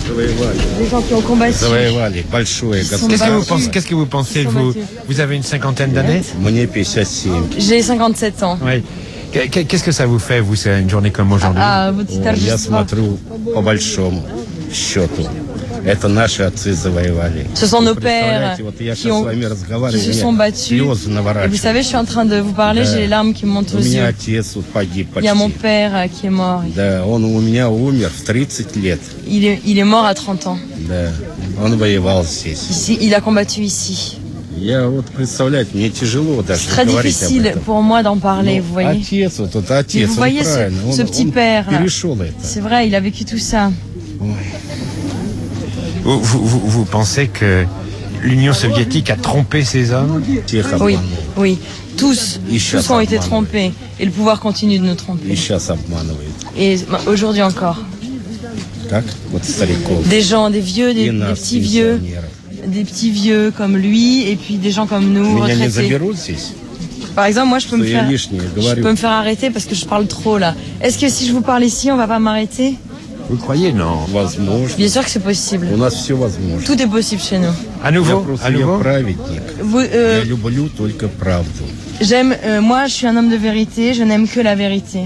Des gens qui ont combattu. Qu'est-ce que vous pensez, vous avez une cinquantaine d'années? J'ai 57 ans. Oui. Qu'est-ce que ça vous fait, vous, c'est une journée comme aujourd'hui? Ce sont nos pères qui se sont battus. Et vous savez, je suis en train de vous parler, j'ai les larmes qui montent aux yeux. Il y a mon père qui est mort. Il est mort à 30 ans. Ici, il a combattu ici. C'est très difficile pour moi d'en parler, vous voyez. Et vous voyez ce petit père, c'est vrai, il a vécu tout ça. Vous pensez que l'Union soviétique a trompé ces hommes? Oui, oui. Tous ont été trompés. Et le pouvoir continue de nous tromper. Et aujourd'hui encore. Des gens, des vieux, des petits vieux. Des petits vieux comme lui, et puis des gens comme nous, retraités. Par exemple, moi, je peux me faire arrêter parce que je parle trop, là. Est-ce que si je vous parle ici, on va pas m'arrêter? Vous croyez? Non. Bien sûr que c'est possible. Tout est possible chez nous. À nouveau? Moi, je suis un homme de vérité, je n'aime que la vérité.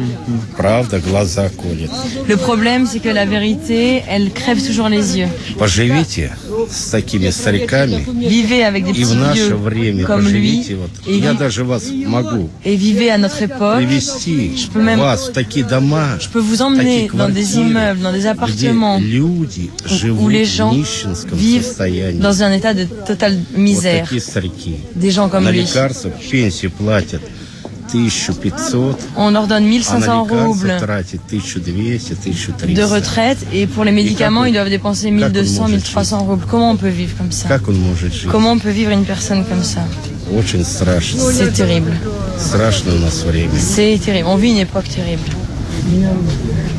Le problème, c'est que la vérité, elle crève toujours les yeux. Vivez avec des petits vieux comme lui et vivez à notre époque. Je peux vous emmener dans des immeubles, dans des appartements où les gens vivent dans un état de totale misère. Des gens comme lui. On leur donne 1500 roubles de retraite et pour les médicaments, ils doivent dépenser 1200, 1300 roubles. Comment on peut vivre comme ça? Comment peut vivre une personne comme ça? C'est terrible. C'est terrible. On vit une époque terrible.